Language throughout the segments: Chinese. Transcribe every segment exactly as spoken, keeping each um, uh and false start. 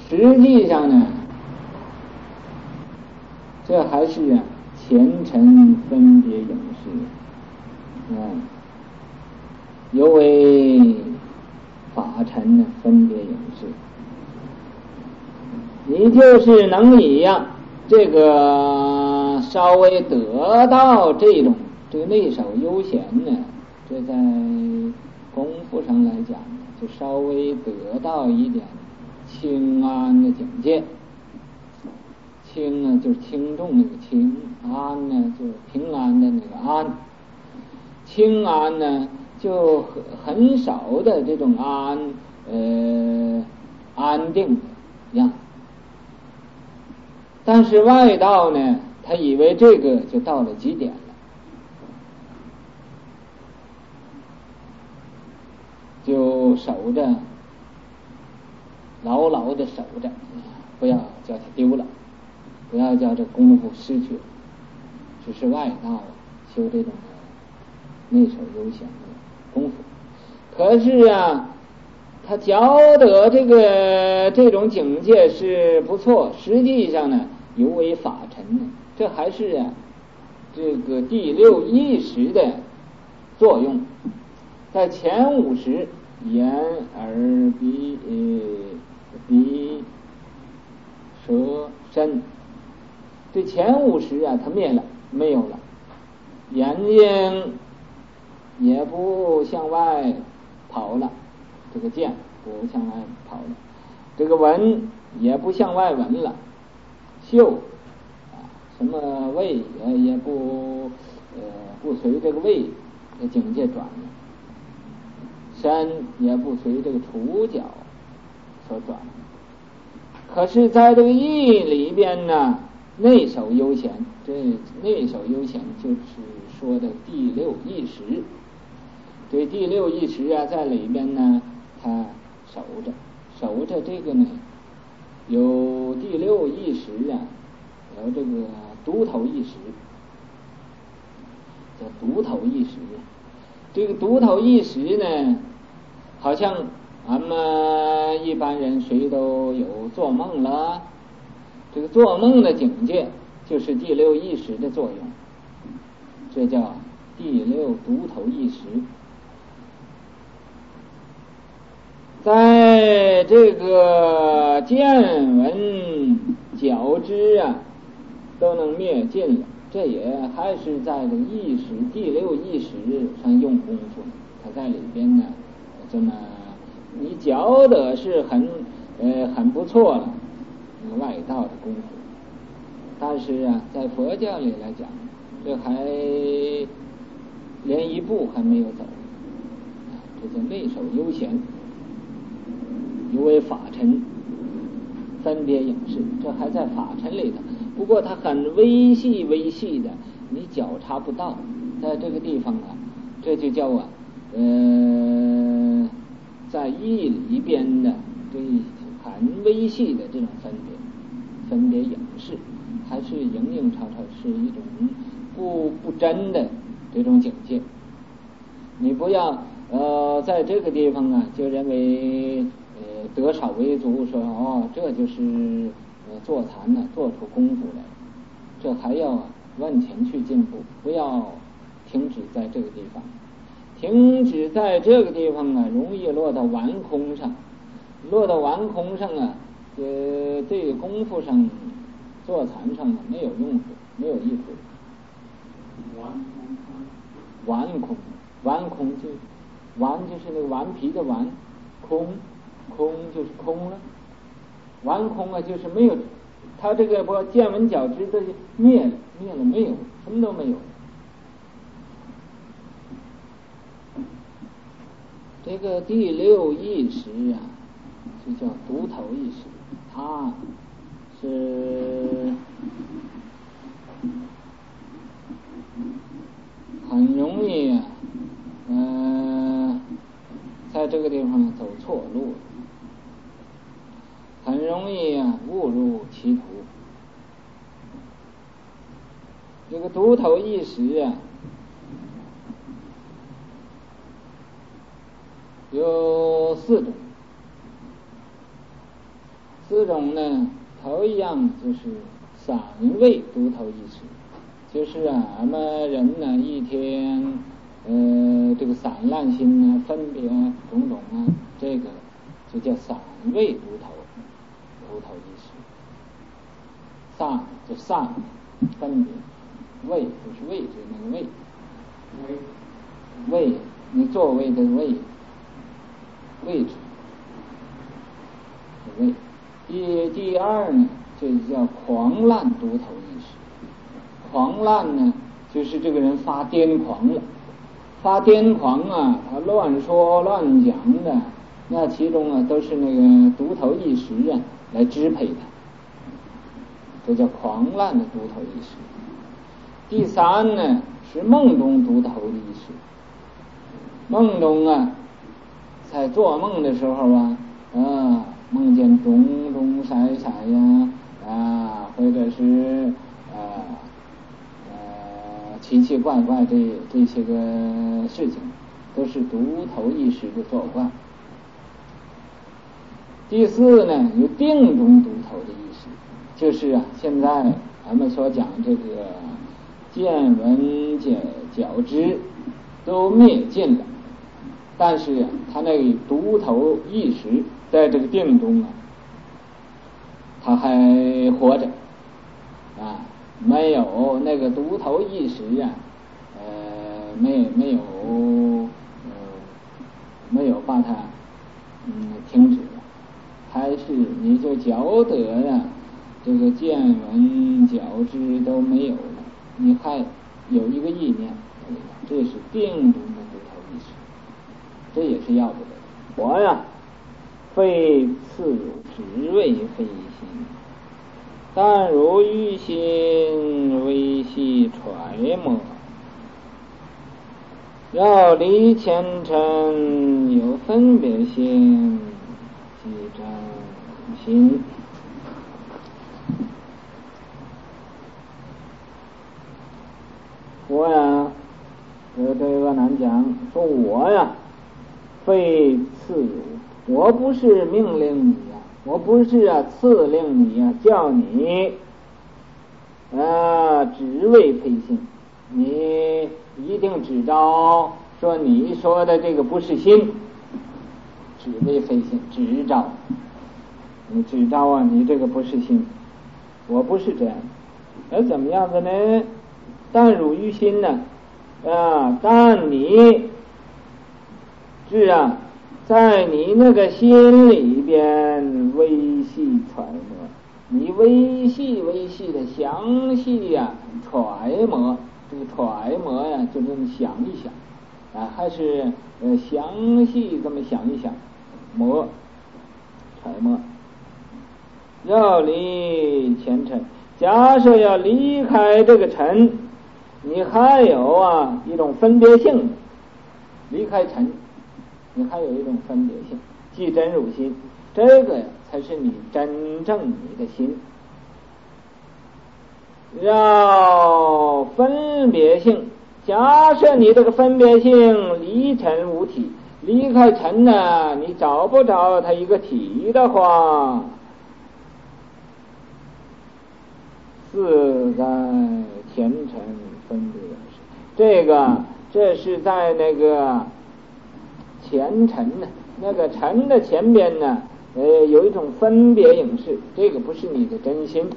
实际上呢，这还是啊前尘分别影视，嗯，尤为法尘呢分别影视。你就是能以呀这个稍微得到这种这个内守悠闲呢，这在功夫上来讲就稍微得到一点轻安的境界。轻呢就是轻重那个轻，安呢就是平安的那个安。轻安呢就很少的这种安呃安定的样子。但是外道呢，他以为这个就到了极点了，就守着，牢牢的守着，不要叫它丢了，不要叫这功夫失去了。只是外道修这种内守悠闲的功夫，可是啊，他觉得这个这种境界是不错，实际上呢尤为法尘呢，这还是啊这个第六意识的作用。在前五识眼耳鼻呃鼻舌身，这前五识啊它灭了，没有了，眼睛也不向外跑了，这个见不向外跑了，这个闻也不向外闻了，嗅啊什么味也也不呃不随这个味的境界转了，身也不随这个触角所转。可是在这个意里边呢，内守悠闲，这内守悠闲就是说的第六意识。这第六意识啊在里边呢它守着守着这个呢，有第六意识啊，有这个独头意识，叫独头意识。这个独头意识呢，好像俺们一般人谁都有做梦了，这个做梦的境界就是第六意识的作用，这叫第六独头意识。在这个见闻觉知啊都能灭尽了，这也还是在这个意识第六意识上用功夫，它在里边呢这么你觉得是很呃很不错了，外道的功夫。但是啊在佛教里来讲，这还连一步还没有走，这叫内守悠闲，尤为法尘分别影视，这还在法尘里头，不过它很微细微细的，你觉察不到。在这个地方啊，这就叫啊呃在意里边的这很微细的这种分别分别影视，还是影影绰绰，是一种不不真的这种境界。你不要呃在这个地方啊就认为呃得少为足，说哦这就是呃坐禅呢、啊、做出功夫来，这还要往前去进步，不要停止在这个地方。停止在这个地方啊，容易落到顽空上，落到顽空上啊，呃，这个功夫上、坐禅上啊，没有用处，没有益处。顽空，顽空就顽就是那个顽皮的顽，空，空就是空了。顽空啊，就是没有，他这个不见闻觉知这灭了，灭了没有，什么都没有。这个第六意识啊，就叫独头意识，它是很容易啊，呃，在这个地方走错路，很容易啊误入歧途。这个独头意识啊，有四种， 四种呢，头一样就是散味独头意识，就是啊，俺们人呢一天呃这个散乱心呢，分别种种啊，这个就叫散味独头独头意识。散就散分别，位就是位置那个位，位你座位的位位置位。第第二呢，这叫狂乱独头意识。狂乱呢，就是这个人发癫狂了，发癫狂啊，他乱说乱讲的，那其中啊都是那个独头意识啊来支配他，这叫狂乱的独头意识。第三呢，是梦中独头意识。梦中啊，在做梦的时候啊，啊，梦见种种色彩呀，啊，或者是啊呃奇奇怪怪这这些个事情，都是独头意识的作怪。第四呢，有定中独头的意识，就是啊，现在咱们所讲这个见闻觉觉知都灭尽了，但是啊，他那个独头意识在这个定中啊，他还活着啊，没有那个独头意识啊，呃，没没有呃没有把它嗯停止了，还是你就觉得呀、啊，这个见闻觉知都没有了，你还有一个意念，这是定中的独头意识，这也是要不得。我呀，非次如职位非心，但如欲心微细揣摩，要离前尘有分别心，即真心。我呀，这这个难讲，说我呀，非次如，我不是命令你呀、啊，我不是啊赐令你呀、啊，叫你啊只为非心，你一定只招说你说的这个不是心，只为非心，只招你只招啊，你这个不是心，我不是这样，那怎么样子呢？但汝于心呢，啊，但你是啊，在你那个心里边微细揣摩，你微细微细的详细呀、啊、揣摩，这个揣摩呀、啊，就这么想一想，啊，还是呃详细这么想一想，摩揣摩，要离前尘。假设要离开这个尘，你还有啊一种分别性，离开尘，你还有一种分别性，即真入心，这个才是你真正你的心。要分别性，假设你这个分别性离尘无体，离开尘呢，你找不着它一个体的话，自在前尘分别是这个，这是在那个前尘呢，那个尘的前边呢，呃，有一种分别影视，这个不是你的真心。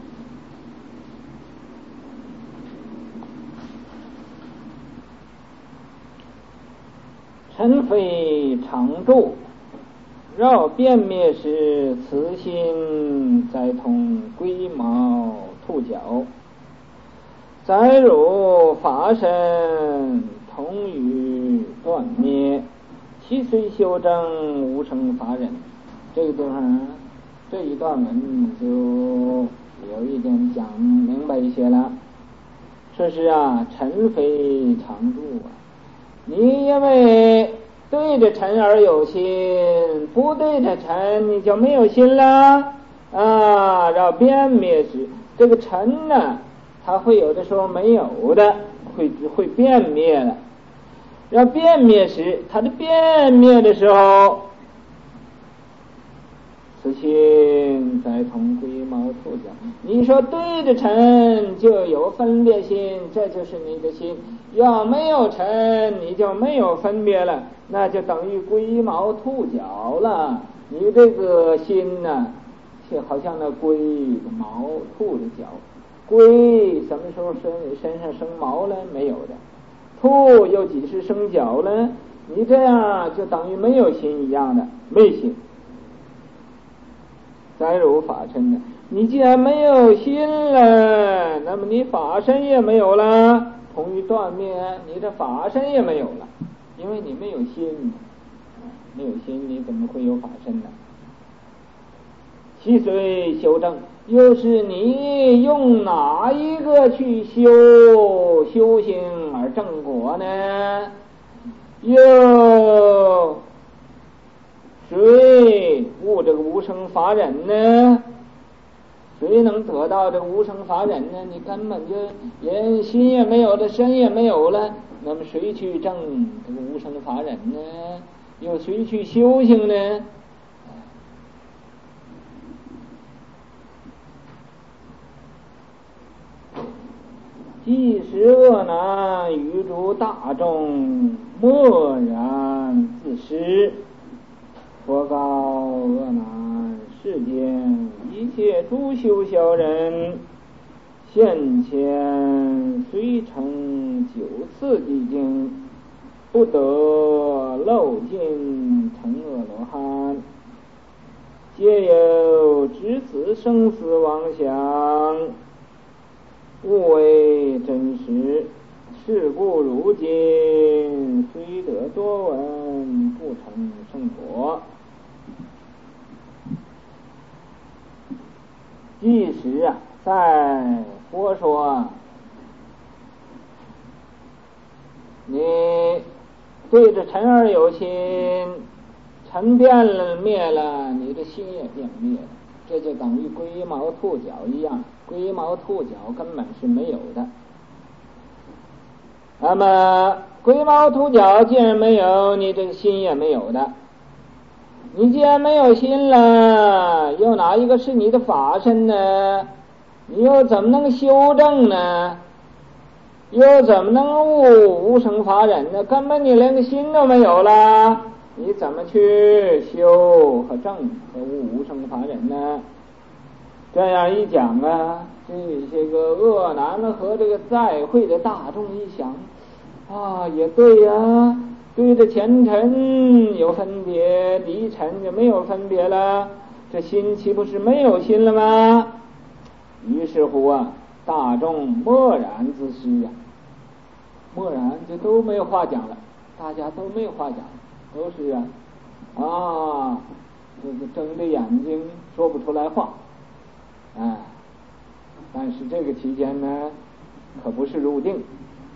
尘非常住，绕遍灭时，此心再同龟毛兔角，载入法身同于断灭，其虽修正无成法忍。这个地方这一段文就有一点讲明白一些了。说是啊，尘非常住啊，你因为对着尘而有心，不对着尘你就没有心了啊。要遍灭时，这个尘呢，它会有的时候没有的，会会遍灭了。要遍灭时，它的遍灭的时候，此心心，再从龟毛兔角。你说对着尘就有分别心，这就是你的心。要没有尘，你就没有分别了，那就等于龟毛兔角了。你这个心呢，就好像那龟的毛，兔的角。龟什么时候身身上生毛了？没有的。兔又几时生角了？你这样就等于没有心一样的，没心。再如法身呢，你既然没有心了，那么你法身也没有了，同于断灭，你的法身也没有了，因为你没有心，没有心你怎么会有法身呢？其随修正，又是你用哪一个去修修行而正果呢？又谁悟这个无生法忍呢？谁能得到这个无生法忍呢？你根本就连心也没有了，身也没有了，那么谁去证这个无生法忍呢？又谁去修行呢？即使恶难与诸大众，默然自失。佛告恶难，世间一切诸修小人，现前虽成九次寂静，不得漏尽成恶罗汉，皆有执此生死妄想，勿为真实。是故如今虽得多闻，不成圣果。即使啊，在佛说你对着尘而有心，尘变了灭了，你的心也变灭了，这就等于龟毛兔角一样，龟毛兔角根本是没有的。那么龟毛兔角既然没有，你这个心也没有的。你既然没有心了，又哪一个是你的法身呢？你又怎么能修正呢？又怎么能悟无生法忍呢？根本你连个心都没有了，你怎么去修和正和悟无生法忍呢？这样一讲啊，这些个恶难和这个在会的大众一想啊，也对呀、啊，对着前尘有分别，离尘就没有分别了，这心岂不是没有心了吗？于是乎啊，大众默然自失啊，默然就都没有话讲了，大家都没有话讲，都是啊啊，这个睁着眼睛说不出来话。啊，但是这个期间呢，可不是入定。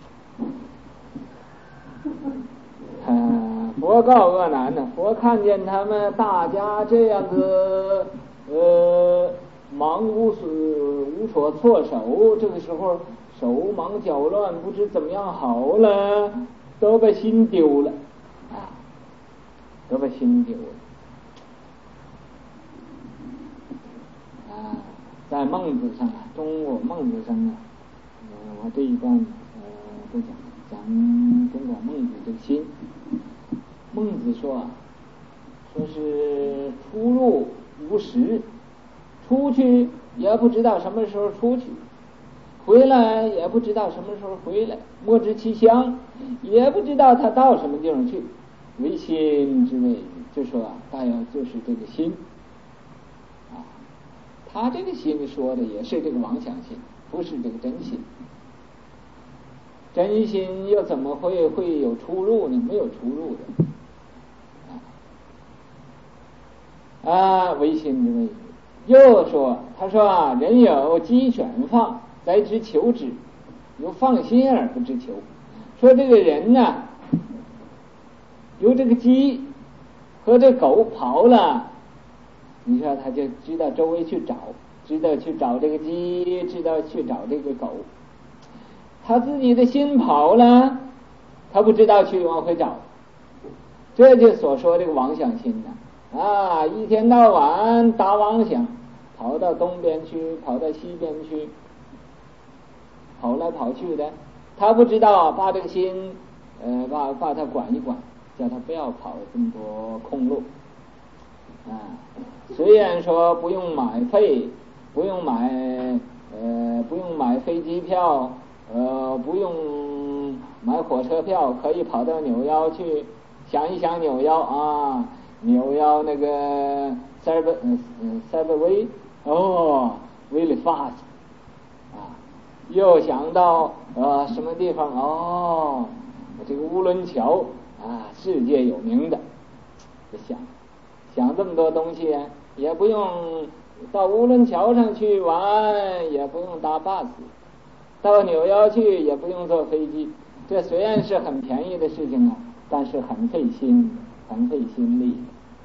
啊，佛告恶难呢，佛看见他们大家这样子，呃，忙无所无所措手，这个时候手忙脚乱，不知怎么样好了，都把心丢了，啊，都把心丢了。在孟子上啊，中国孟子上啊，呃，我这一段呃不讲，讲中国孟子这个心。孟子说啊，说是出入无时，出去也不知道什么时候出去，回来也不知道什么时候回来，莫知其乡，也不知道他到什么地方去。唯心之谓，就说啊，大要就是这个心。他这个心说的也是这个妄想心，不是这个真心。真心又怎么会会有出入呢？没有出入的。啊，唯心之谓。又说，他说啊，人有鸡犬放，来之求之，有放心而不知求。说这个人呢、啊，有这个鸡和这狗跑了。你说他就知道周围去找，知道去找这个鸡，知道去找这个狗，他自己的心跑了，他不知道去往回找，这就所说这个妄想心呢啊，一天到晚打妄想， 跑到东边去，跑到西边去，跑来跑去的，他不知道把这个心，呃，把把他管一管，叫他不要跑这么多空路。啊，虽然说不用买费，不用买，呃，不用买飞机票，呃，不用买火车票，可以跑到纽腰去。想一想纽腰啊，纽腰那个塞尔嗯塞尔威哦 ，really fast 啊，又想到呃什么地方哦，这个乌伦桥啊，世界有名的，就想想这么多东西，也不用到乌伦桥上去玩，也不用搭 bus， 到纽腰去也不用坐飞机。这虽然是很便宜的事情啊，但是很费心，很费心力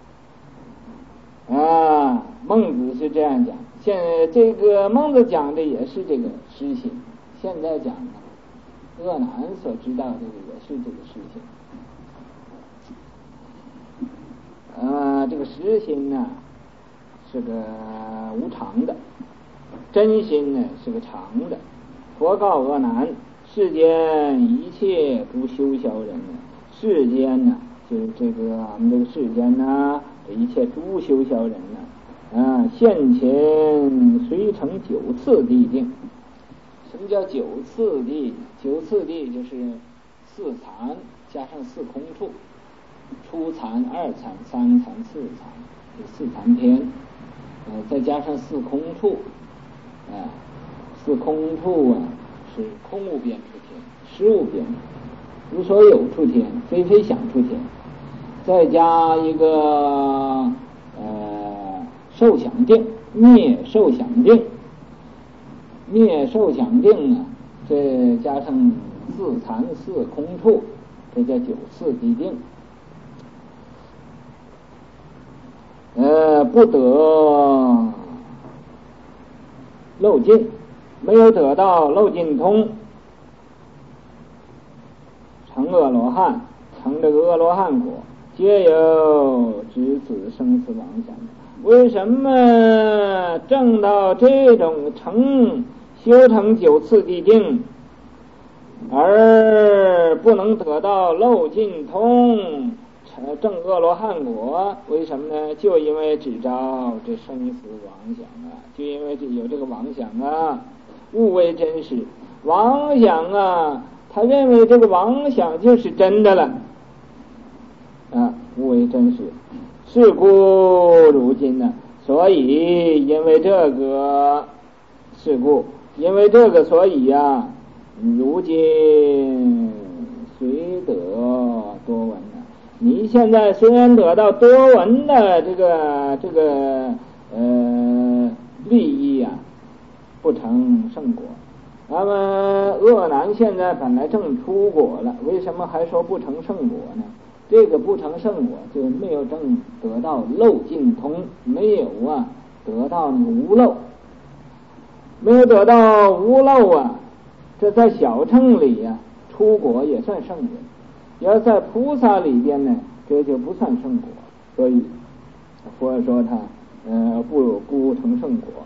啊。孟子是这样讲，现在这个孟子讲的也是这个实心，现在讲的鄂南所知道的也是这个实心啊。这个实心呢是个无常的，真心呢是个常的。佛告鄂南，世间一切诸修小人呢，世间呢就是这个我们这个世间呢，一切诸修小人呢，啊，现前随成九次地定。什么叫九次地？九次地就是四禅加上四空处，初禅、二禅、三禅、四禅，这四禅篇，呃，再加上四空处，啊，四空处啊是空无边处天，实无边处，无所有处天，非非想处天，再加一个呃受想定，灭受想定，灭受想定呢，这加上四禅四空处，这叫九次地定。呃，不得漏尽，没有得到漏尽通，成阿罗汉，成这个阿罗汉果，皆有执子生死妄想。为什么证到这种成修成九次地定，而不能得到漏尽通证阿罗汉果？为什么呢？就因为只着这生死妄想啊，就因为有这个妄想啊，误为真实。妄想啊，他认为这个妄想就是真的了啊，误为真实。是故如今呢，所以因为这个是故，因为这个所以呀、啊，如今虽得多闻呢，你现在虽然得到多闻的这个这个呃利益啊，不成圣果。那么鄂南现在本来正出果了，为什么还说不成圣果呢？这个不成圣果就没有正得到漏尽通，没有啊得到无漏，没有得到无漏啊，这在小乘里呀、啊、出果也算圣人，要在菩萨里边呢，这就不算圣果，所以佛说他呃不不成圣果。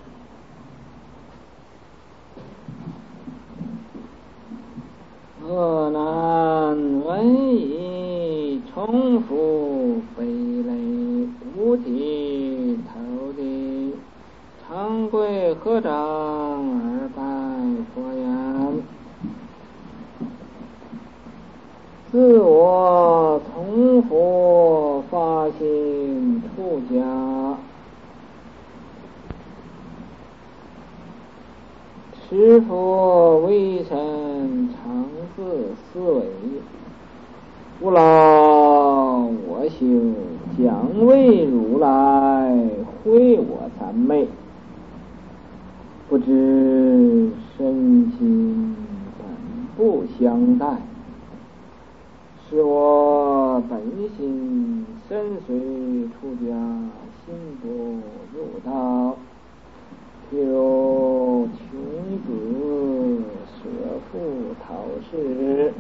鄂南闻已重复飞雷，五体投地，长跪合掌而拜佛言：自我从佛发心出家，是佛为身常自思维，吾老我修将为如来会我三昧，不知身心本不相待，是我本心身随出家，心不入道，譬如穷子舍父讨食，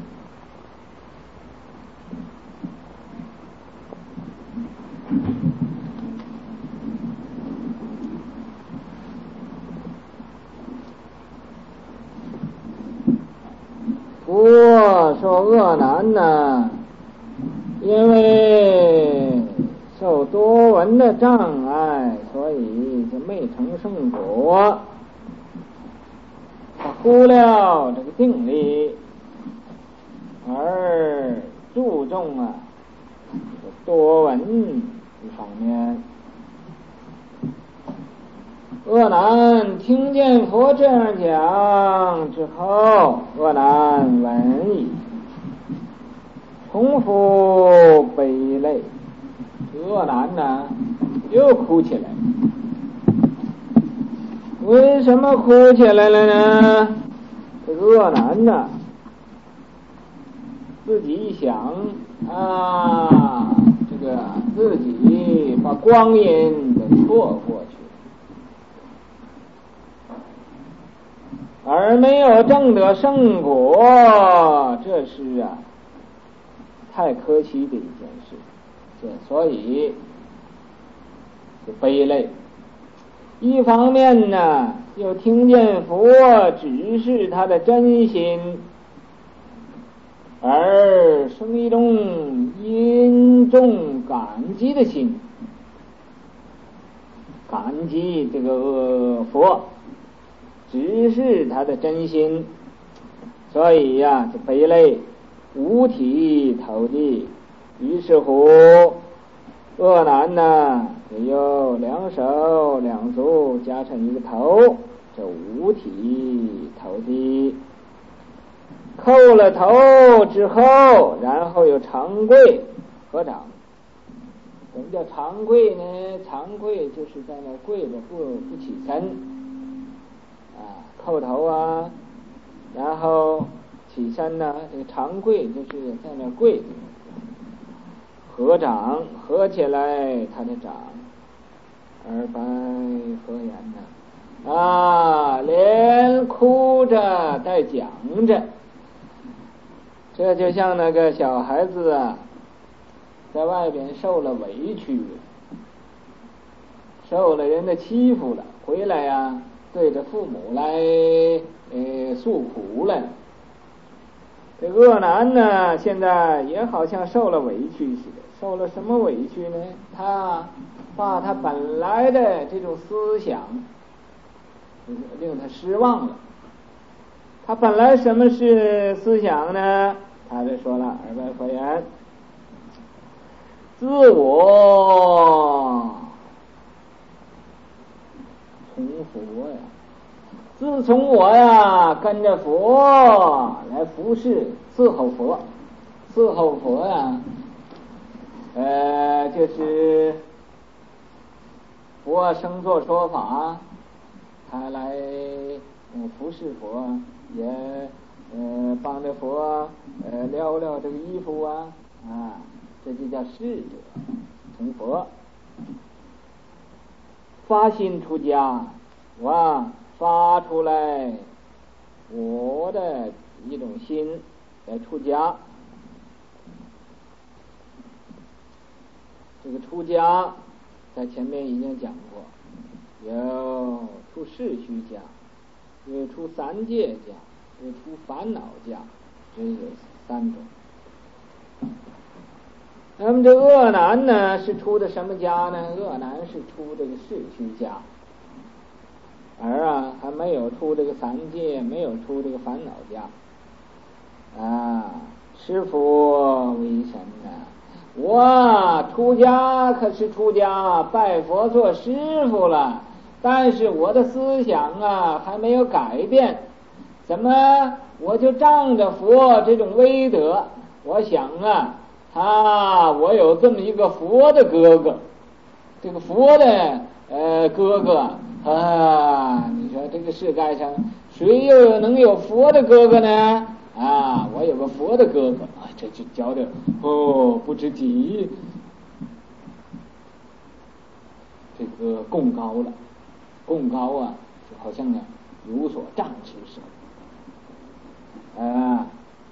佛说恶男呢，因为受多闻的障碍，所以就没成圣果。他忽略这个定力，而注重啊这个多闻一方面。恶男听见佛这样讲之后，恶男闻已，重复悲泪。恶男呢又哭起来。为什么哭起来了呢？这个恶男呢自己一想啊，这个自己把光阴给错过去，而没有证得圣果，这是啊太可惜的一件事。这所以就悲泪。一方面呢，又听见佛指示他的真心，而生一种殷重感激的心，感激这个佛指示他的真心，所以呀、啊，这悲泪五体投地。于是乎，恶男呢也有两手两足加成一个头，这五体投地。叩了头之后，然后又长跪合掌。什么叫长跪呢？长跪就是在那跪着不不起身啊，叩头啊，然后起身呢、啊，这个长跪就是在那跪着。合掌合起来他的掌，而白合言呢啊，连哭着带讲着。这就像那个小孩子啊，在外边受了委屈，受了人的欺负了，回来呀、啊，对着父母来呃诉苦了。这恶男呢，现在也好像受了委屈似的。受了什么委屈呢？他把他本来的这种思想令他失望了。他本来什么是思想呢？他就说了二百佛言：自我从佛呀，自从我呀跟着佛来服侍伺候佛，伺候佛呀。呃，就是佛生作说法，他来嗯服侍佛，也呃帮着佛呃撩撩这个衣服啊啊，这就叫侍者从佛。发心出家，我发出来我的一种心来出家。这个出家在前面已经讲过，有出世虚家，有出三界家，有出烦恼家，这有三种。那么这恶男呢是出的什么家呢？恶男是出这个世虚家，而啊还没有出这个三界，没有出这个烦恼家啊。师父为神啊，我出家可是出家拜佛做师父了，但是我的思想啊还没有改变。怎么我就仗着佛这种威德，我想啊啊我有这么一个佛的哥哥，这个佛的呃哥哥啊，你说这个世界上谁又能有佛的哥哥呢？啊，我有个佛的哥哥啊，这就教的哦不知己，这个贡高了，贡高啊，就好像呢有所仗持似的啊。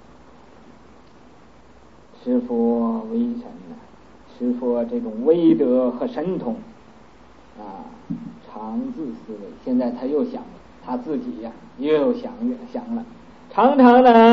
师父威神呐、啊，师父这种威德和神通啊，常自思维。现在他又想他自己呀、啊，又想想了。常常呢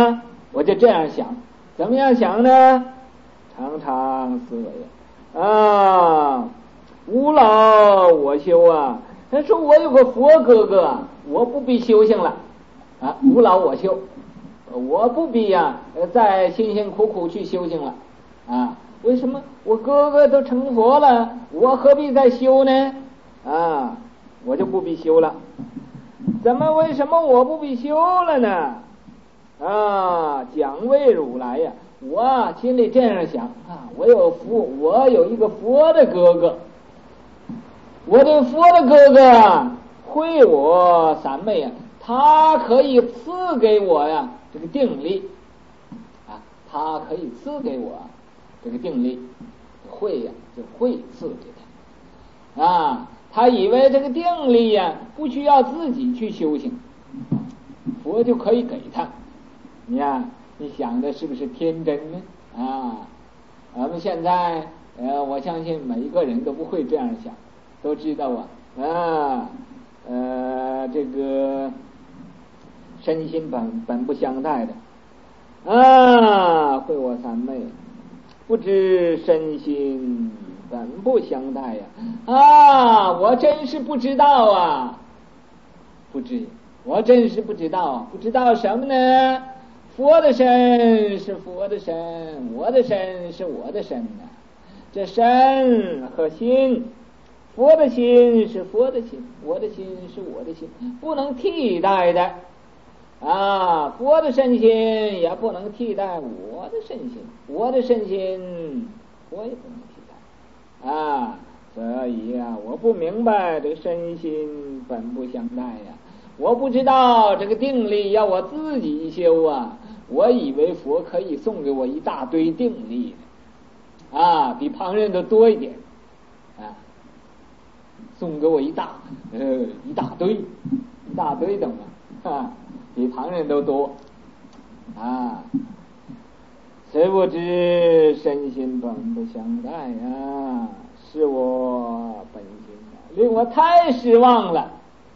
我就这样想，怎么样想呢？常常思维啊，无劳我修啊。他说我有个佛哥哥啊，我不必修行了啊，无劳我修，我不必呀、啊，再辛辛苦苦去修行了啊。为什么？我哥哥都成佛了，我何必再修呢？啊，我就不必修了。怎么？为什么我不必修了呢？啊，讲为如来呀，我心里这样想啊，我有佛，我有一个佛的哥哥，我的佛的哥哥啊，会我三昧啊，他可以赐给我呀这个定力啊，他可以赐给我这个定力，会呀就会赐给他啊。他以为这个定力呀不需要自己去修行，佛就可以给他。你看，你想的是不是天真呢？啊，咱们现在呃，我相信每一个人都不会这样想，都知道啊啊呃这个身心本本不相待的啊，会我三昧，不知身心本不相待呀！啊，我真是不知道啊，不知，我真是不知道啊，不知道什么呢？佛的身是佛的身，我的身是我的身呐、啊。这身和心，佛的心是佛的心，我的心是我的心，不能替代的啊！佛的身心也不能替代我的身心，我的身心我也不能替代啊！所以呀、啊，我不明白这个身心本不相待呀、啊，我不知道这个定力要我自己修啊！我以为佛可以送给我一大堆定力啊，比旁人都多一点啊，送给我一大呃一大堆一大堆懂吗？啊，比旁人都多啊！谁不知身心本不相待呀？是我本心啊，令我太失望了，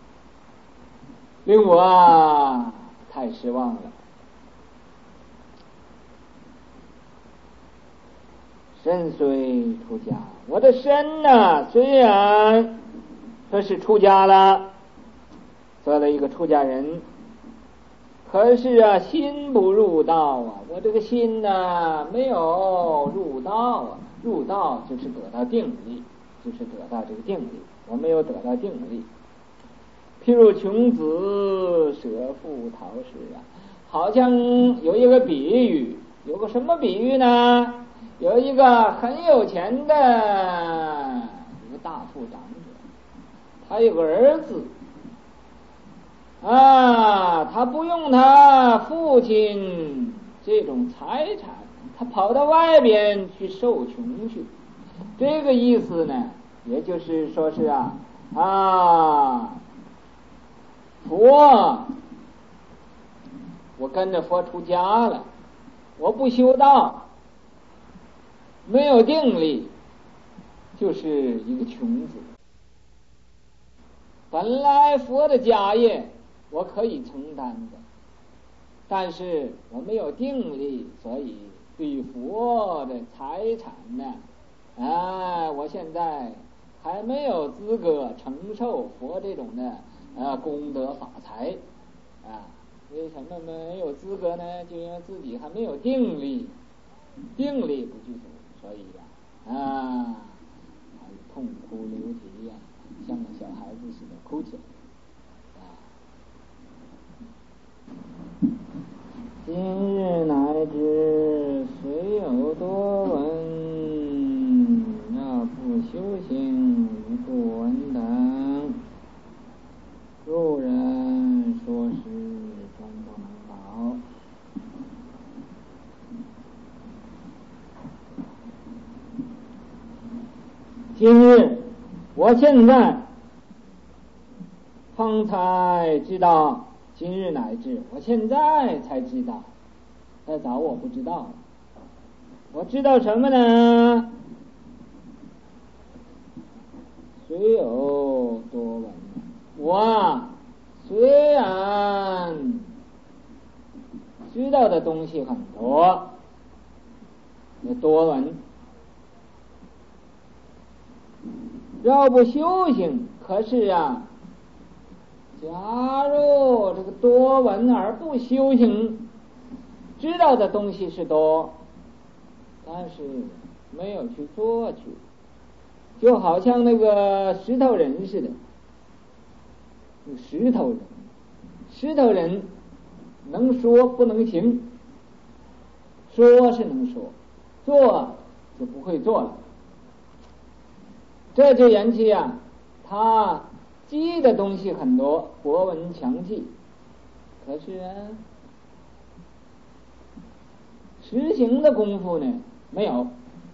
令我太失望了。身虽出家，我的身呐、啊，虽然说是出家了，做了一个出家人，可是啊，心不入道啊，我这个心呐、啊，没有入道啊，入道就是得到定力，就是得到这个定力，我没有得到定力。譬如穷子舍父逃师啊，好像有一个比喻，有个什么比喻呢？有一个很有钱的一个大富长者，他有个儿子啊，他不用他父亲这种财产，他跑到外边去受穷去。这个意思呢，也就是说是啊啊，佛，我跟着佛出家了，我不修道，没有定力，就是一个穷子。本来佛的家业我可以承担的，但是我没有定力，所以对佛的财产呢，啊，我现在还没有资格承受佛这种的啊功德法财啊。为什么没有资格呢？就因为自己还没有定力，定力不具足，所以呀、啊，啊，痛哭流涕呀、啊，像个小孩子似的哭起来。今日乃至虽有多闻，若不修行于不闻等，如人说是终不能保。今日，我现在方才知道。今日乃至，我现在才知道，太早我不知道。我知道什么呢？虽有多闻，我虽然知知道的东西很多，那多闻。若不修行，可是啊，假如这个多闻而不修行，知道的东西是多，但是没有去做去，就好像那个石头人似的。石头人，石头人能说不能行，说是能说，做就不会做了。这就引起啊，他记的东西很多，博闻强记，可是啊，实行的功夫呢没有，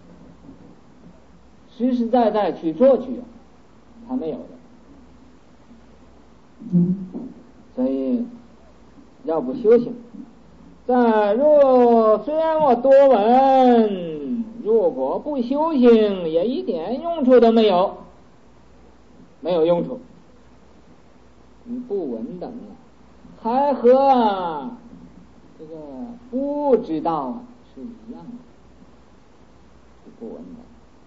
实实在在去做去，他没有的。所以要不修行，但若虽然我多闻，如果不修行，也一点用处都没有，没有用处。你不闻等啊，还和这个不知道啊是一样的，不闻等。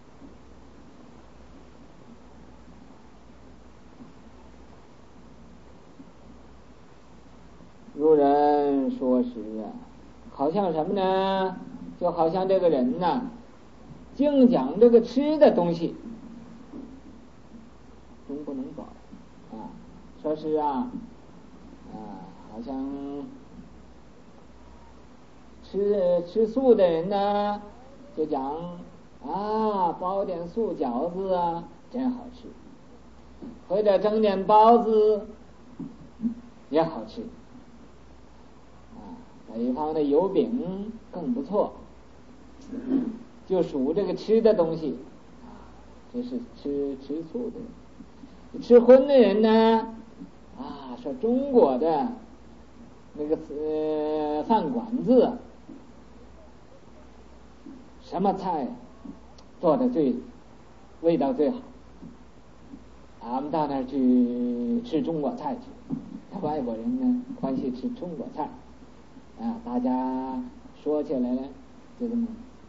如人说实啊，好像什么呢？就好像这个人呐、啊，净讲这个吃的东西，终不能饱啊。说是啊，啊，好像吃吃素的人呢，就讲啊，包点素饺子啊，真好吃，或者蒸点包子也好吃。北方的油饼更不错，就数这个吃的东西，这是吃吃素的人。吃荤的人呢，啊，说中国的那个呃饭馆子，什么菜做的最味道最好，俺们到那儿去吃中国菜去，外国人呢欢喜吃中国菜。啊，大家说起来呢，就这么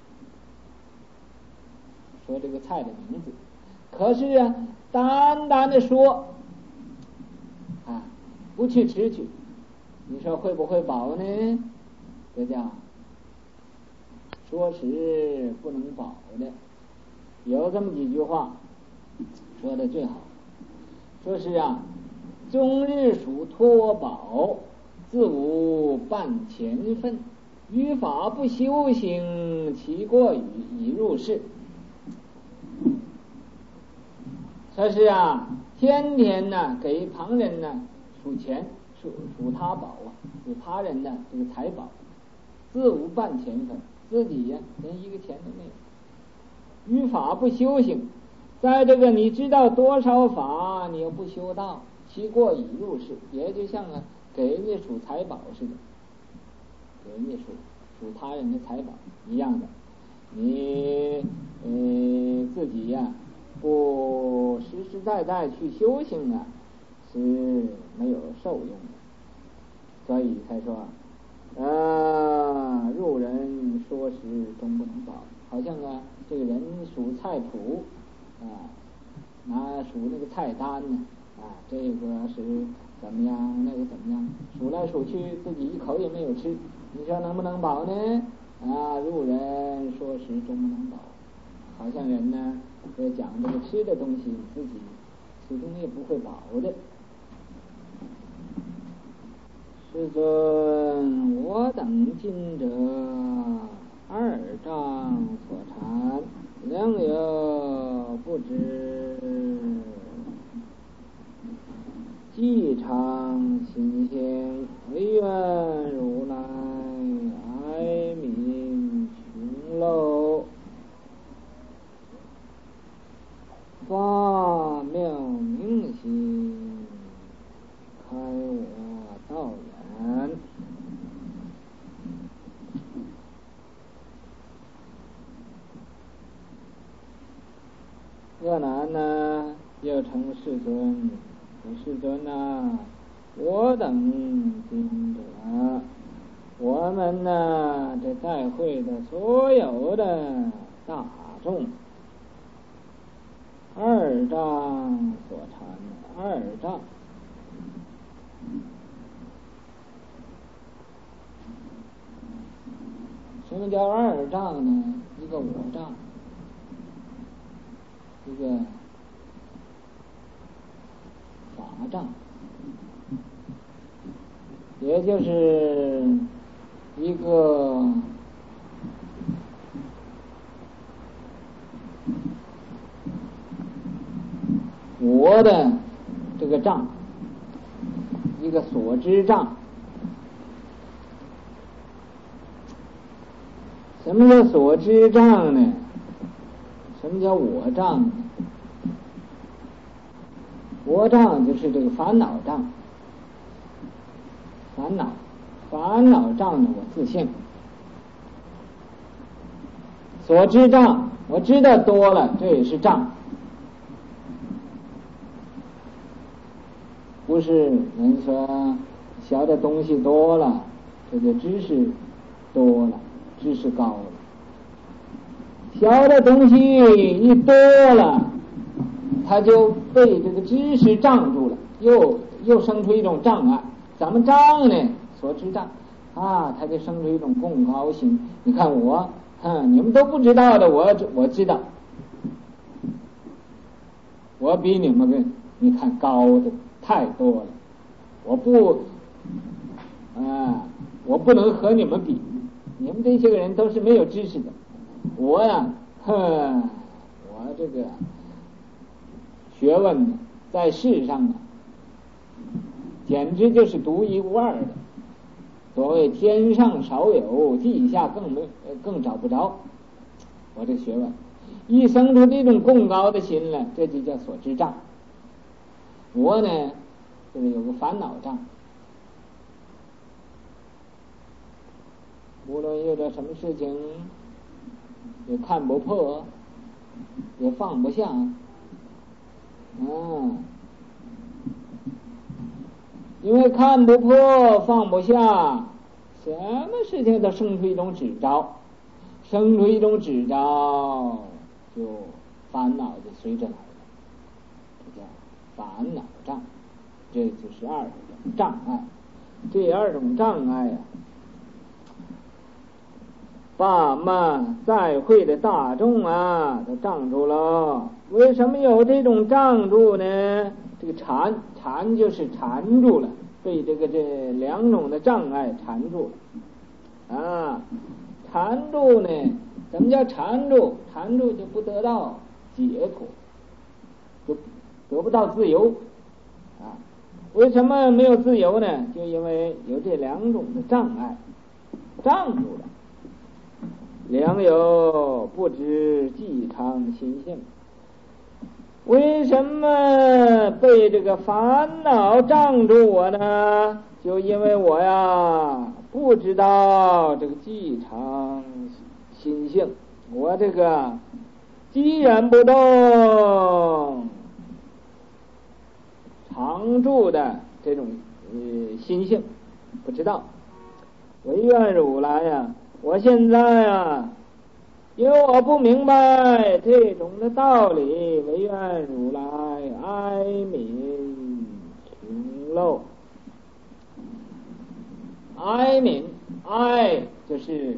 说这个菜的名字。可是啊，单单的说，啊，不去吃去，你说会不会饱呢？这叫说是不能饱的。有这么几句话说的最好，说是啊，终日属托饱，自无半钱分，于法不修行，其过与已入世。说是啊，天天呢给旁人呢数钱，数数他宝啊，数他人的这个财宝，自无半钱分，自己呀、啊、连一个钱都没有。于法不修行，在这个你知道多少法，你又不修道，其过已入世，也就像啊给人家数财宝似的，给人家数数他人的财宝一样的。你呃自己呀、啊、不实实在在去修行啊，是没有受用的。所以才说啊，入人说实终不能饱。好像啊这个人数菜谱啊，拿数那个菜单呢啊，这个是怎么样，那个怎么样，数来数去自己一口也没有吃，你说能不能饱呢？啊，入人说实终不能饱。好像人呢就讲这个吃的东西，自己始终也不会饱的。世尊，我等今者二障所缠，良有不知，既常心现，唯愿如来哀悯穷陋，发妙明心，开我道眼。恶男呢又称世尊，说世尊啊，我等今者我们呢，这在会的所有的大众，二障所缠，二障。什么叫二障呢？一个我障，一个法障，也就是一个我的这个障，一个所知障。什么叫所知障呢？什么叫我障呢？我障就是这个烦恼障，烦恼，烦恼障的我自性。所知障，我知道多了，这也是障，不是人说学的东西多了，这个知识多了，知识高了，学的东西一多了，他就被这个知识障住了，又又生出一种障碍。怎么障呢？所知障啊，他就生出一种共高心。你看我，哼，你们都不知道的，我我知道，我比你们个你看高的太多了，我不啊，我不能和你们比，你们这些个人都是没有知识的，我呀，哼，我这个学问在世上啊，简直就是独一无二的。所谓天上少有，地下更没更找不着。我这学问一生出这种共高的心来，这就叫所知障。我呢，就是有个烦恼障，无论遇到什么事情，也看不破，也放不下，嗯。因为看不破放不下，什么事情都生出一种执着，生出一种执着，就烦恼就随着来了，这叫烦恼障。这就是二种障碍。这二种障碍啊，把嘛在会的大众啊都障住了。为什么有这种障住呢？这个缠缠就是缠住了，被这个这两种的障碍缠住了啊。缠住呢，怎么叫缠住？缠住就不得到解脱，就得不到自由啊。为什么没有自由呢？就因为有这两种的障碍障住了。良友不知既常心性，为什么被这个烦恼障住我呢？就因为我呀不知道这个既常心性，我这个既然不动常住的这种呃心性不知道。唯愿如来呀，我现在啊因为我不明白这种的道理，唯愿如来哀悯穷漏。哀悯，哀就是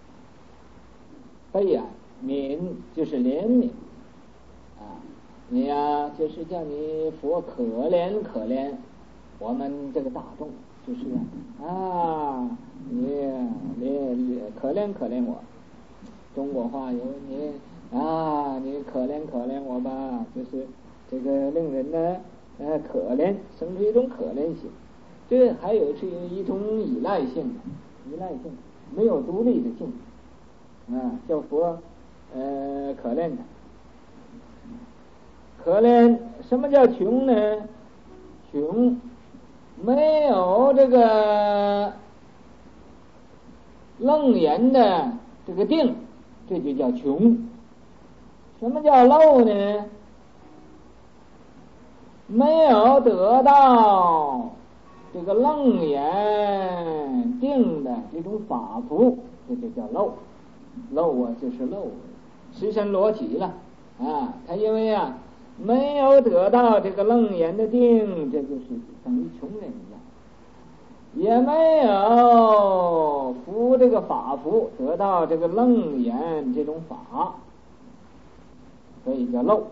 悲哀，悯就是怜悯啊。你呀、啊，就是叫你佛可怜可怜我们这个大众，就是啊，你你可怜可怜我。中国话有你啊，你可怜可怜我吧，就是这个令人呢呃可怜，生出一种可怜心。这还有是一种依赖性，依赖性没有独立的性啊，叫佛呃可怜的。可怜什么叫穷呢？穷没有这个楞严的这个定，这就叫穷。什么叫漏呢？没有得到这个楞严定的这种法服，这就叫漏。漏啊，就是漏，尸身裸体了啊！他因为啊没有得到这个楞严的定，这就是等于穷人一样，也没有服这个法服，得到这个楞严这种法，所以叫漏。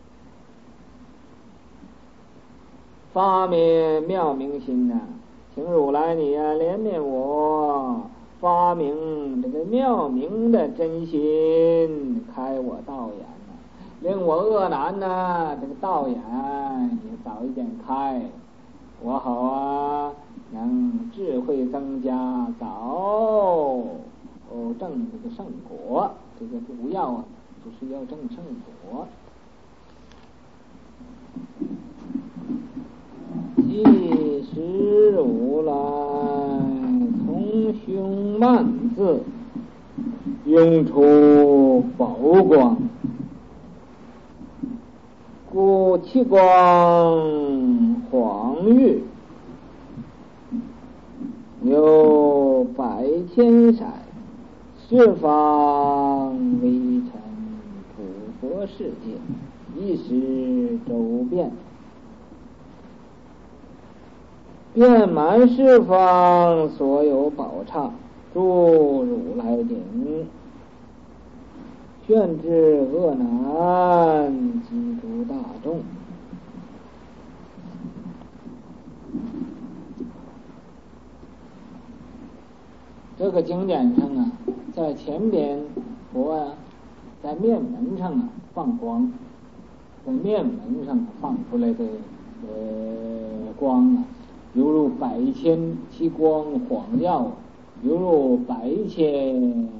发明妙明心呐、啊，请如来你啊怜悯我，发明这个妙明的真心，开我道眼呐、啊，令我恶难呐、啊，这个道眼也早一点开，我好啊能智慧增加，早哦证这个圣果。这个主要啊就是要证圣果。即使如来从胸万字涌出宝光，故其光晃月，有百千载，十方微尘普佛世界，一时周遍，遍满十方所有宝刹，诸如来顶，劝治恶难，及诸大众。这个经典上啊，在前边佛啊，在面门上啊放光，在面门上放出来的呃光啊，犹如百千其光晃耀，犹如百千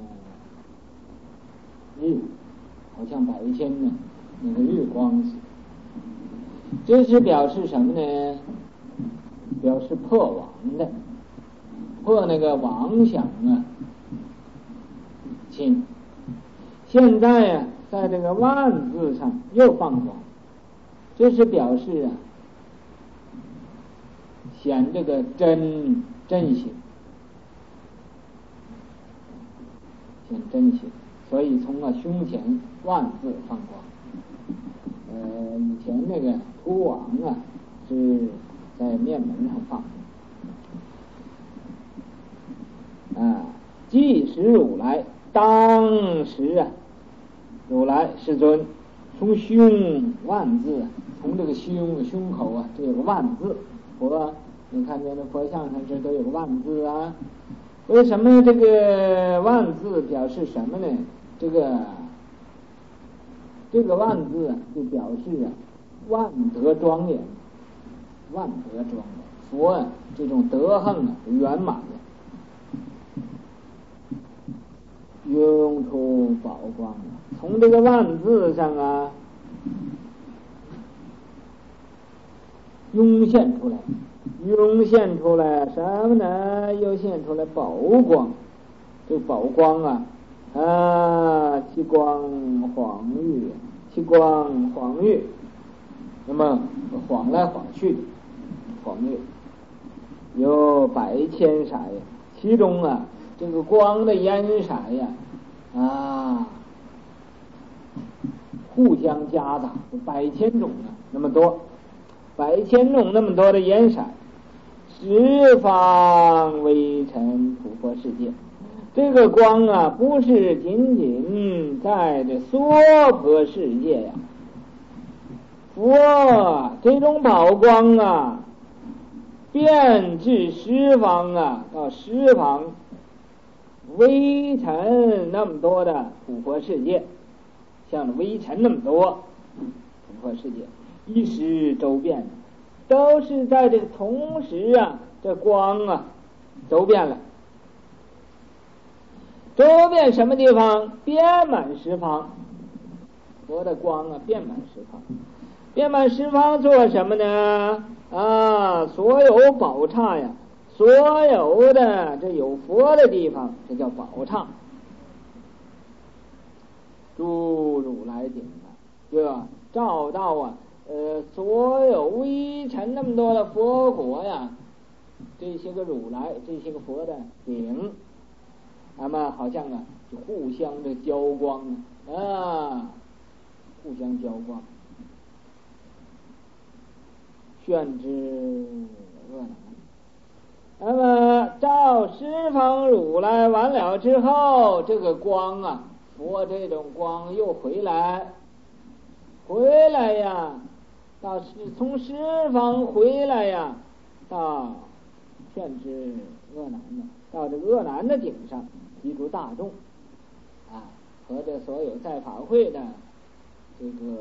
日，好像百千呢那个日光似。这是表示什么呢？表示破妄的，破那个妄想啊心。现在啊，在这个万字上又放光，这是表示啊显这个真真心，显真心，所以从啊胸前万字放光。呃，以前那个图网啊是在面门上放啊。即使如来当时啊，如来世尊从胸万字，从这个胸胸口啊，这有个万字。佛，你看见这佛像上这都有个万字啊。为什么这个万字表示什么呢？这个这个万字啊，就表示啊万德庄严，万德庄严。佛啊，这种德行啊圆满的，涌出宝光啊，从这个万字上啊涌现出来，涌现出来什么呢？又现出来宝光。这宝光啊啊，其光晃月，其光晃月，那么晃来晃去，晃月有百千色呀，其中啊这个光的颜色呀啊互相夹杂，百千种啊那么多，百千种那么多的颜色，十方微尘普佛世界。这个光啊不是仅仅在这娑婆世界呀、啊，佛这种宝光啊遍至十方啊，到十方微尘那么多的普佛世界，像微尘那么多普佛世界，一时周遍，都是在这个同时啊，这光啊周遍了。周遍什么地方？遍满十方。佛的光啊遍满十方，遍满十方做什么呢？啊，所有宝刹呀，所有的这有佛的地方，这叫宝刹。诸如来顶啊，就照到啊，呃，所有微尘那么多的佛国呀， 这些个如来，这些个佛的顶，那么好像啊，就互相的交光啊，互相交光，宣之恶难。那么照十方如来完了之后，这个光啊，佛这种光又回来，回来呀，到是从十方回来呀，到劝之恶难呢，到这个恶难的顶上，集诸大众啊，和这所有在法会的这个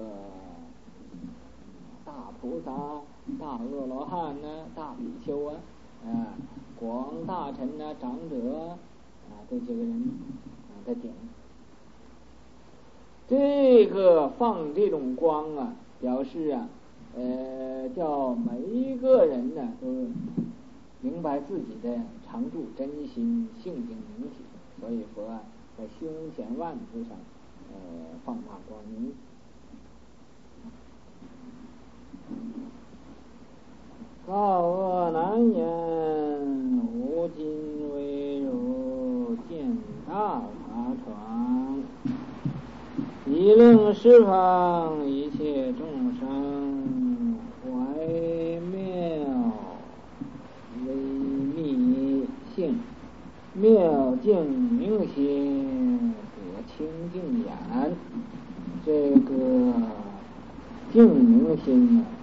大菩萨、大阿罗汉呢、大比丘啊。啊，广大臣呐、啊、长者啊，这些个人啊在顶，这个放这种光啊，表示啊，呃，叫每一个人呢都明白自己的常住真心、性情明体，所以佛啊在胸前万字上呃放大光明。告恶难言，无尽为如见大法床，以令十方一切众生怀妙微密性，妙净明心，得清净眼。这个净明心呢，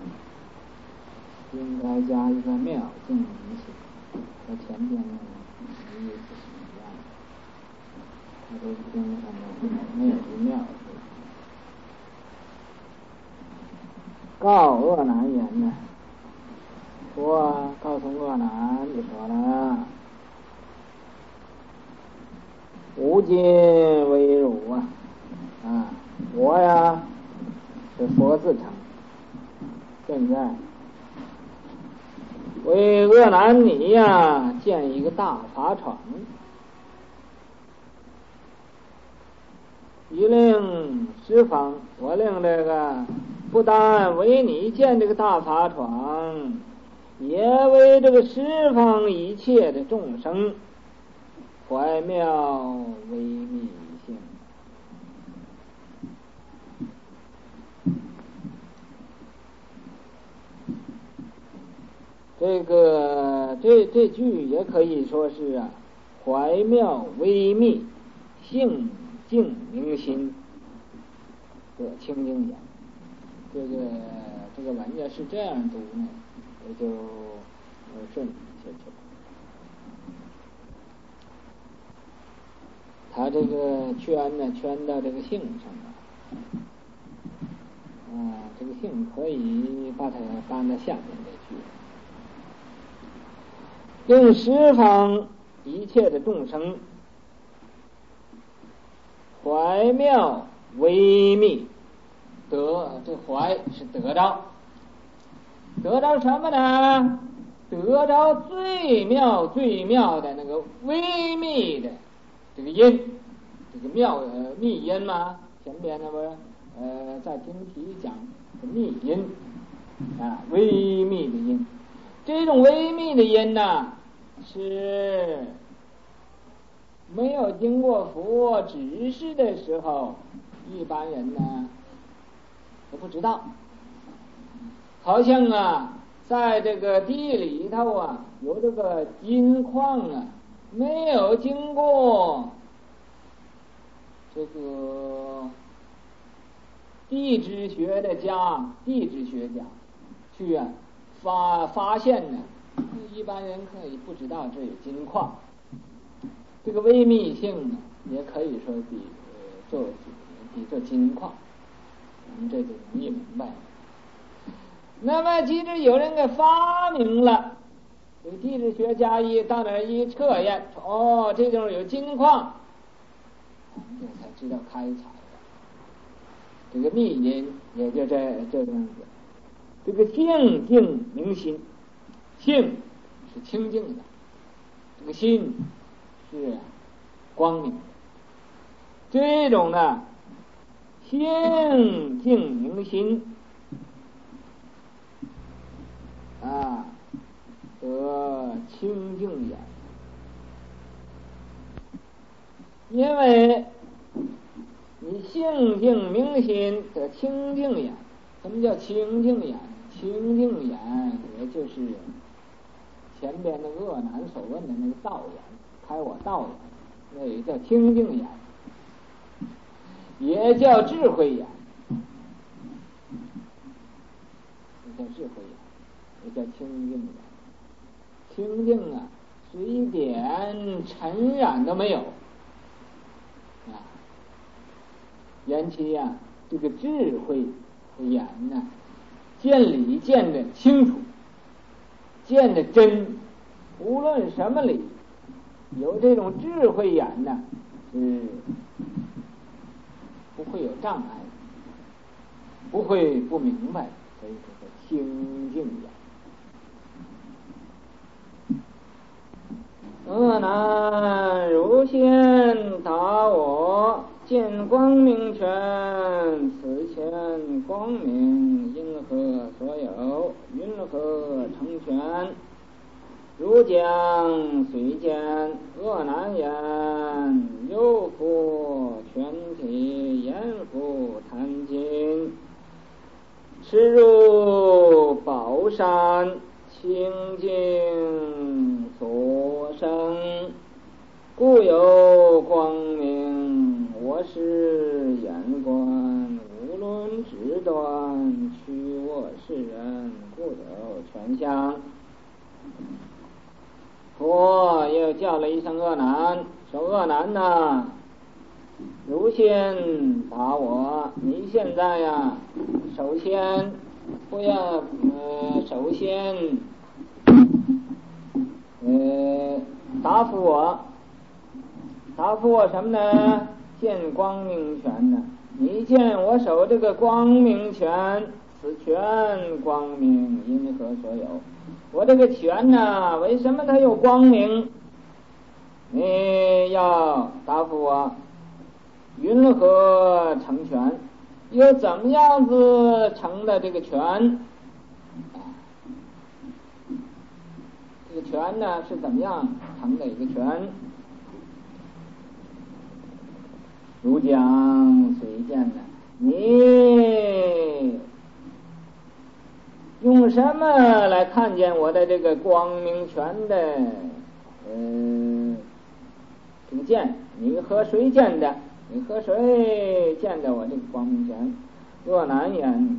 应该加一个妙净明心，和前边呢意思是一样的。他这经上呢没有这妙字。告恶难言呢，说告诉恶难就说了，无尽为辱啊啊！我呀是佛自称，现在为恶难你呀建一个大法场，一令十方，我令这个不但为你建这个大法场，也为这个十方一切的众生怀妙微密性。这个这这句也可以说是啊，怀妙微密，性净明心，得清净眼。这个这个文家是这样读呢，也就呃顺下去了。他这个圈呢，圈到这个性上了。啊，这个性可以把它搬到下面这句。令十方一切的众生怀妙微密，得这怀是得着，得着什么呢？得着最妙最妙的那个微密的这个音，这个妙呃密音嘛，前边那不呃在经题讲的密音啊，微密的音。这种微密的音呢，是没有经过佛指示的时候，一般人呢都不知道。好像啊，在这个地里头啊，有这个金矿啊，没有经过这个地质学的家、地质学家去啊发发现呢，一般人可以不知道这有金矿。这个微密性呢，也可以说比呃做比做金矿，我们这就容易明白了。那么即使有人给发明了，这个地质学家一到那儿一测验，哦，这地方有金矿，我们就才知道开采了。这个密音也就这这个样子。这个性净明心，性是清净的，这个心是光明的。这种呢，性净明心啊，得清净眼。因为你性净明心得清净眼。什么叫清净眼？清净眼也就是前边的恶男所问的那个道眼，开我道眼，那也叫清净眼，也叫智慧眼，也叫智慧眼，也叫清净眼。清净啊，是一点尘染都没有啊。缘起呀、啊，这个智慧的眼呢、啊，见理见得清楚，见得真，无论什么理，有这种智慧眼呢，是不会有障碍，不会不明白，所以这个清净眼。恶男如现答我，见光明权，此前光明因何所有？云何成全？如将随见，恶男言，有复全体，言复贪尽，驰入宝山，清净所生，故有光明。我是眼观，无论直断，屈我是人，故有全相。佛又叫了一声恶男，说恶男呐，如先答我，你现在呀，首先不要呃，首先呃答复我，答复我什么呢？见光明权呢？你见我手这个光明权，此权光明因何所有？我这个权呢，为什么它有光明？你要答复我，云何成权？又怎么样子成的这个权？这个权呢是怎么样成的一个权？如将随见呢？你用什么来看见我的这个光明权的呃这个见？你和谁见的？你和谁见的我这个光明权？恶男言，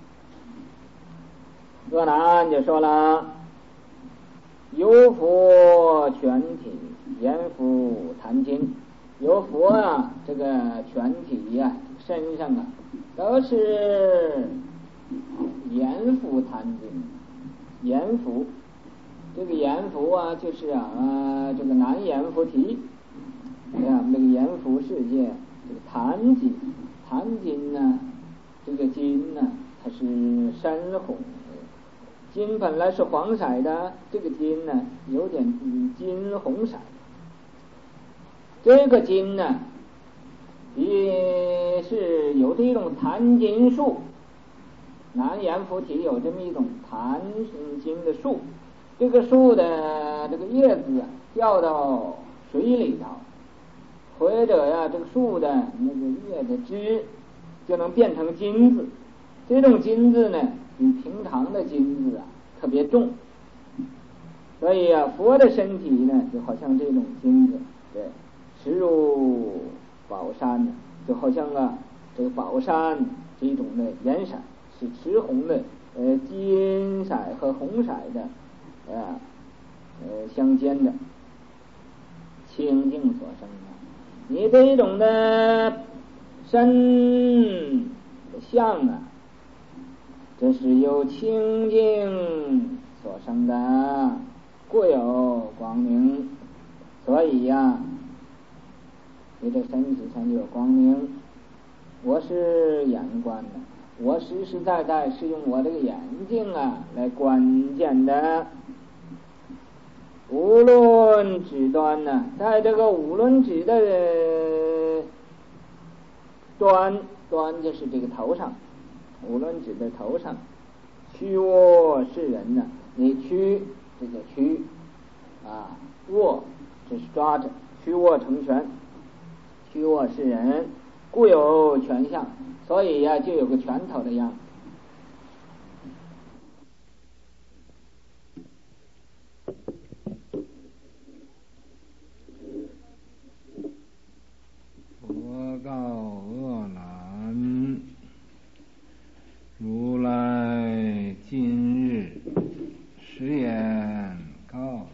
恶男就说了，有佛全体，言复贪尽。有佛啊，这个全体呀、啊，身上啊，都是阎浮贪尽。阎浮，这个阎浮啊，就是啊，呃、这个南阎浮提，对啊，那个阎浮世界，这个檀金，檀金呢，这个金呢，它是深红的，金本来是黄色的，这个金呢，有点金红色。这个金呢，也是有这种檀金树，南阎浮提有这么一种檀金的树，这个树的这个叶子啊掉到水里头，或者呀、啊、这个树的那个叶的枝就能变成金子。这种金子呢，比平常的金子啊特别重，所以啊，佛的身体呢就好像这种金子，对。驰入宝山呢，就好像啊，这个宝山这一种的颜色是赤红的，呃，金色和红色的，呃，呃相间的，清净所生的。你这种的身的相啊，这是由清净所生的，故有光明。所以呀、啊。你这身体上就有光明。我是眼观的，我实实在在是用我这个眼睛啊来观见的。无论指端呢，在这个无论指的端，端就是这个头上，无论指的头上，屈我是人呢，你屈这个屈， 啊，握就是抓着，虚握成拳，虚握是人，故有拳相，所以呀、啊、就有个拳头的样子。 佛告阿难：如来今日实言告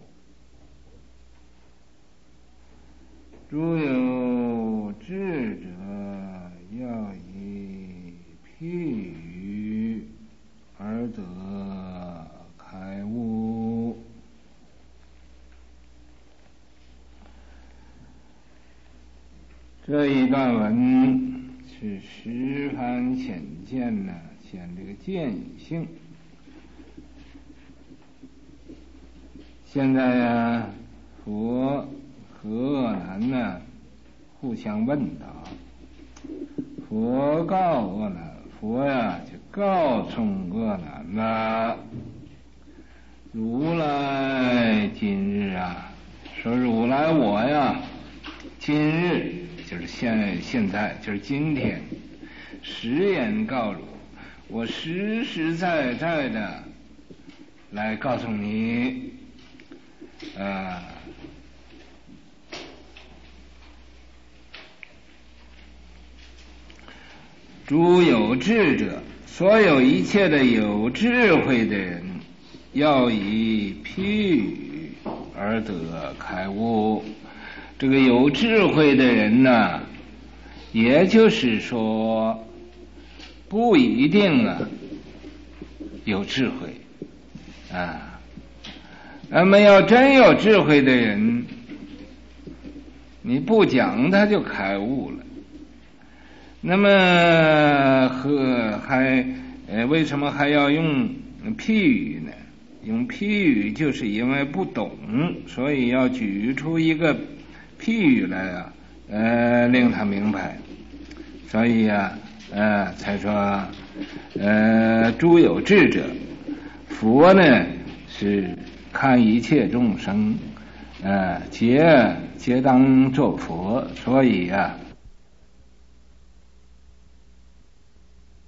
汝，诸有智者，要以譬喻而得开悟。这一段文是十番显见呢，显这个见与性。现在呀、啊，佛和阿难呢互相问答，佛告阿难，佛呀就告诉阿难了，如来今日啊，说如来我呀，今日就是现现在就是今天，实言告汝，我实实在在的来告诉你，啊。诸有智者，所有一切的有智慧的人，要以譬喻而得开悟。这个有智慧的人呢，也就是说不一定啊有智慧啊。那么要真有智慧的人，你不讲他就开悟了。那么和还呃为什么还要用譬喻呢？用譬喻就是因为不懂，所以要举出一个譬喻来啊，呃令他明白。所以啊，呃才说呃诸有智者，佛呢是看一切众生，呃皆皆当作佛，所以啊。